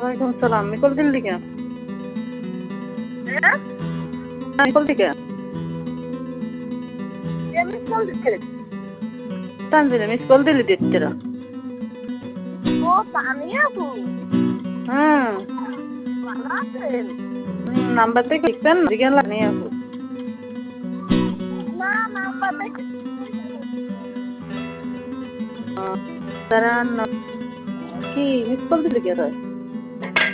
ওয়ালাইকুম সালাম। মিকল দিল্লি কে? হ্যাঁ, মিকল দিকে কে মিস কল দিচ্ছে? তানজিলে মিস কল দিলি দিচ্ছিরা। ও তানিয়া আপু, হুম ভালো আছেন? নাম্বার থেকে লিখছেন জিজ্ঞান লাগনি আপু। না, নাম্বার দেখে তারা কি মিস কল দিলি কে?